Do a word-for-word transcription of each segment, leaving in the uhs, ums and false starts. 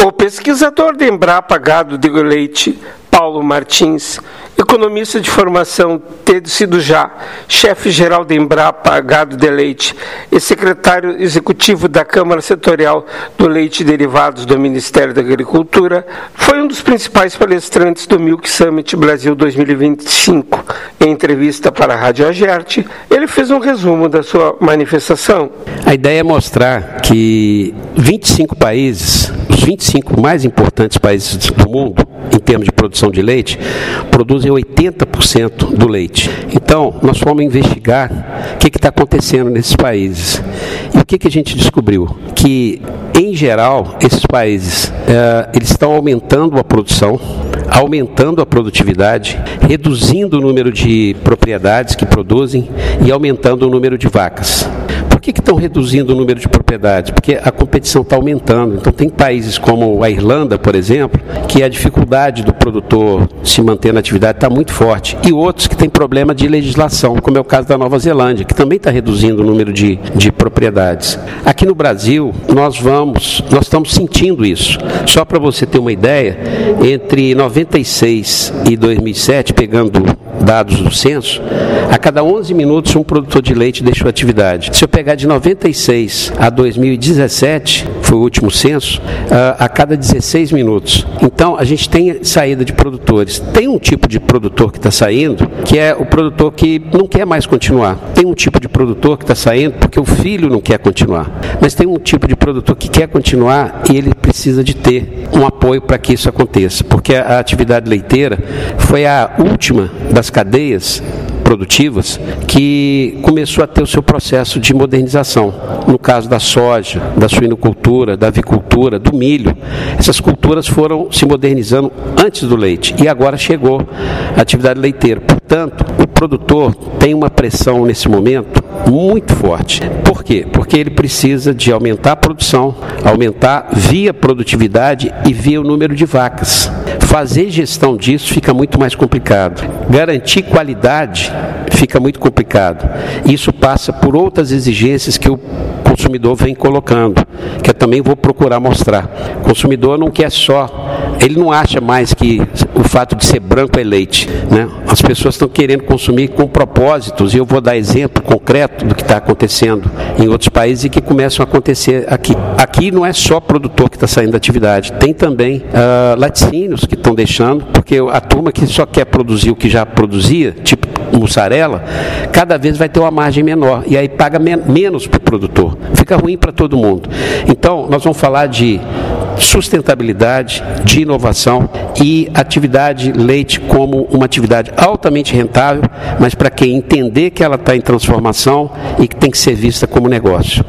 O pesquisador da Embrapa Gado de Leite, Paulo Martins, economista de formação, tendo sido já chefe-geral da Embrapa Gado de Leite e secretário executivo da Câmara Setorial do Leite e Derivados do Ministério da Agricultura, foi um dos principais palestrantes do Milk Summit Brasil dois mil e vinte e cinco. Em entrevista para a Rádio Agerte, ele fez um resumo da sua manifestação. A ideia é mostrar que vinte e cinco países, os vinte e cinco mais importantes países do mundo, em termos de produção de leite, produzem oitenta por cento do leite. Então, nós fomos investigar o que está acontecendo nesses países. E o que, que a gente descobriu? Que, em geral, esses países eh, eles estão aumentando a produção, aumentando a produtividade, reduzindo o número de propriedades que produzem e aumentando o número de vacas. Por que que estão reduzindo o número de propriedades? Porque a competição está aumentando. Então tem países como a Irlanda, por exemplo, que a dificuldade do produtor se manter na atividade está muito forte. E outros que têm problema de legislação, como é o caso da Nova Zelândia, que também está reduzindo o número de, de propriedades. Aqui no Brasil, nós vamos, nós estamos sentindo isso. Só para você ter uma ideia, entre noventa e seis e dois mil e sete, pegando dados do censo, a cada onze minutos um produtor de leite deixou a atividade. Se eu pegar de noventa e seis a dois mil e dezessete, foi o último censo, a cada dezesseis minutos. Então, a gente tem saída de produtores. Tem um tipo de produtor que está saindo, que é o produtor que não quer mais continuar. Tem um tipo de produtor que está saindo porque o filho não quer continuar. Mas tem um tipo de produtor que quer continuar e ele precisa de ter um apoio para que isso aconteça. Porque a atividade leiteira foi a última das cadeias produtivas que começou a ter o seu processo de modernização. No caso da soja, da suinocultura, da avicultura, do milho, essas culturas foram se modernizando antes do leite e agora chegou a atividade leiteira. Portanto, o produtor tem uma pressão nesse momento muito forte. Por quê? Porque ele precisa de aumentar a produção, aumentar via produtividade e via o número de vacas. Fazer gestão disso fica muito mais complicado. Garantir qualidade fica muito complicado. Isso passa por outras exigências que o consumidor vem colocando, que eu também vou procurar mostrar. O consumidor não quer só, ele não acha mais que o fato de ser branco é leite, né? As pessoas estão querendo consumir com propósitos, e eu vou dar exemplo concreto do que está acontecendo em outros países e que começam a acontecer aqui. Aqui não é só produtor que está saindo da atividade, tem também uh, laticínios que estão deixando, porque a turma que só quer produzir o que já produzia, tipo mussarela, cada vez vai ter uma margem menor, e aí paga men- menos para o produtor. Fica ruim para todo mundo. Então, nós vamos falar de sustentabilidade, de inovação e atividade leite como uma atividade altamente rentável, mas para quem entender que ela está em transformação e que tem que ser vista como negócio.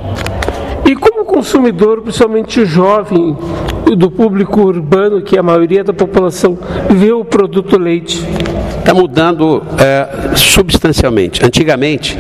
E como consumidor, principalmente jovem, do público urbano, que a maioria da população vê o produto leite? Está mudando é, substancialmente. Antigamente,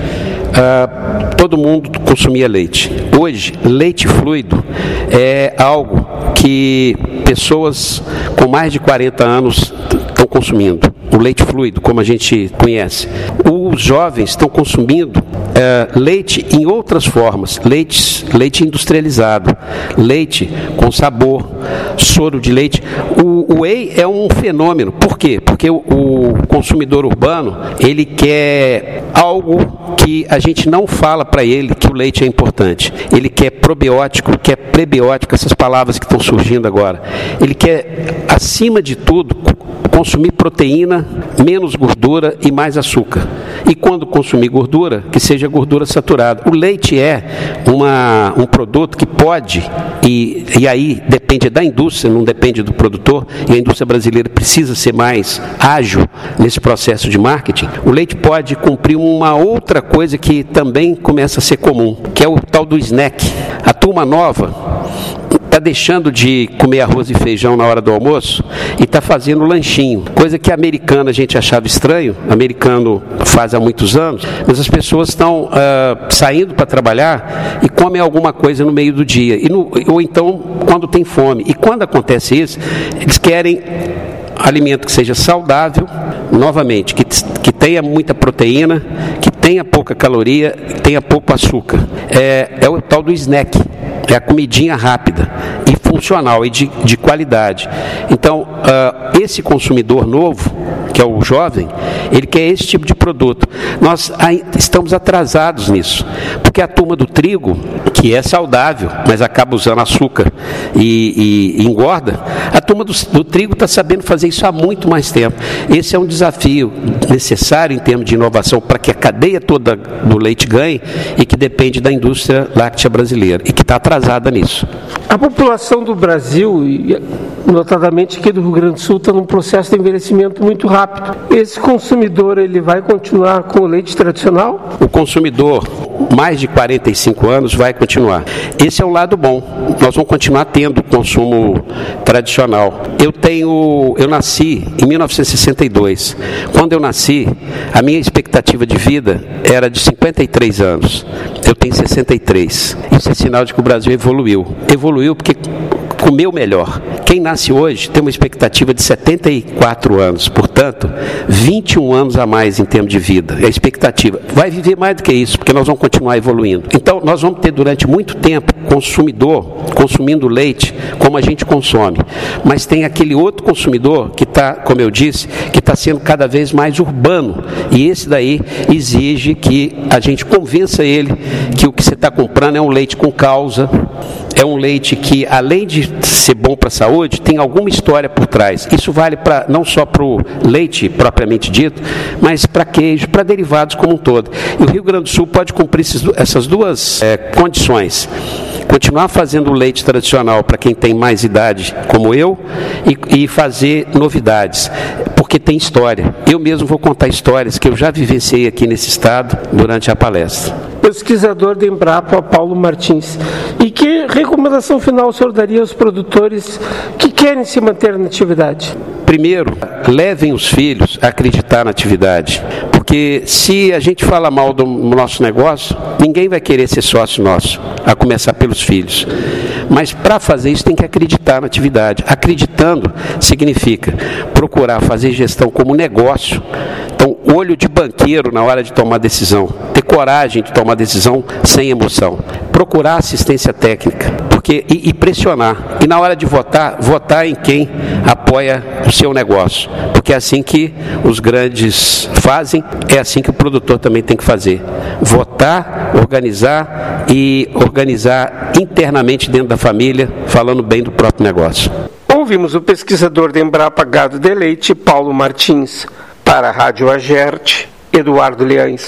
é, todo mundo consumia leite. Hoje, leite fluido é algo que pessoas com mais de quarenta anos estão consumindo. O leite fluido, como a gente conhece. Os jovens estão consumindo é, leite em outras formas, leite, leite industrializado, leite com sabor, soro de leite. O, o whey é um fenômeno. Por quê? Porque o, o consumidor urbano, ele quer algo que a gente não fala para ele que o leite é importante. Ele quer probiótico, quer prebiótico, essas palavras que estão surgindo agora. Ele quer, acima de tudo, consumir proteína, menos gordura e mais açúcar. E quando consumir gordura, que seja gordura saturada. O leite é uma, um produto que pode, e, e aí depende da indústria, não depende do produtor, e a indústria brasileira precisa ser mais ágil nesse processo de marketing. O leite pode cumprir uma outra coisa que também começa a ser comum, que é o tal do snack. A turma nova está deixando de comer arroz e feijão na hora do almoço e está fazendo lanchinho, coisa que americano a gente achava estranho, americano faz há muitos anos, mas as pessoas estão uh, saindo para trabalhar e comem alguma coisa no meio do dia, e no, ou então quando tem fome, e quando acontece isso, eles querem alimento que seja saudável, novamente, que, que tenha muita proteína, que tenha pouca caloria, que tenha pouco açúcar. É, é o tal do snack. é a comidinha rápida e funcional e de, de qualidade. Então, uh, esse consumidor novo, que é o jovem, ele quer esse tipo de produto. Nós estamos atrasados nisso, porque a turma do trigo, que é saudável, mas acaba usando açúcar e, e, e engorda, a turma do, do trigo está sabendo fazer isso há muito mais tempo. Esse é um desafio necessário em termos de inovação para que a cadeia toda do leite ganhe e que depende da indústria láctea brasileira e que está atrasada nisso. A população do Brasil, notadamente aqui do Rio Grande do Sul, está num processo de envelhecimento muito rápido. Esse consumidor, ele vai continuar com o leite tradicional? O consumidor, mais de quarenta e cinco anos, vai continuar. Esse é o lado bom. Nós vamos continuar tendo consumo tradicional. Eu tenho, eu nasci em mil novecentos e sessenta e dois. Quando eu nasci, a minha expectativa de vida era de cinquenta e três anos. Eu tenho sessenta e três. Isso é sinal de que o Brasil evoluiu. Evoluiu porque comeu melhor. Quem nasce hoje tem uma expectativa de setenta e quatro anos, portanto, vinte e um anos a mais em termos de vida. É a expectativa. Vai viver mais do que isso, porque nós vamos continuar evoluindo. Então, nós vamos ter durante muito tempo consumidor consumindo leite como a gente consome. Mas tem aquele outro consumidor que está, como eu disse, que está sendo cada vez mais urbano. E esse daí exige que a gente convença ele que o que você está comprando é um leite com causa, é um leite que, além de ser bom para a saúde, tem alguma história por trás. Isso vale pra, não só para o leite propriamente dito, mas para queijo, para derivados como um todo. E o Rio Grande do Sul pode cumprir esses, essas duas é, condições. Continuar fazendo o leite tradicional para quem tem mais idade, como eu, e, e fazer novidades, porque tem história. Eu mesmo vou contar histórias que eu já vivenciei aqui nesse estado durante a palestra. Pesquisador da Embrapa, Paulo Martins. E que recomendação final o senhor daria aos produtores que querem se manter na atividade? Primeiro, levem os filhos a acreditar na atividade, porque se a gente fala mal do nosso negócio, ninguém vai querer ser sócio nosso, a começar pelos filhos. Mas para fazer isso tem que acreditar na atividade. Acreditando significa procurar fazer gestão como negócio. Então, olho de banqueiro na hora de tomar decisão, ter coragem de tomar decisão sem emoção, procurar assistência técnica, porque e, e pressionar. E na hora de votar, votar em quem apoia o seu negócio, porque é assim que os grandes fazem, é assim que o produtor também tem que fazer. Votar, organizar e organizar internamente dentro da família, falando bem do próprio negócio. Ouvimos o pesquisador da Embrapa Gado de Leite, Paulo Martins. Para a Rádio Agerte, Eduardo Leães.